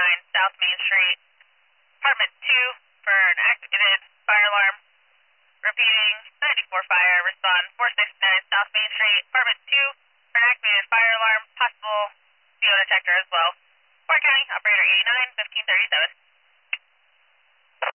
South Main Street. Apartment 2 for an activated fire alarm. Repeating, 94 fire, respond 469 South Main Street. Apartment 2 for an activated fire alarm, possible CO detector as well. Warren County, operator 89, 1537.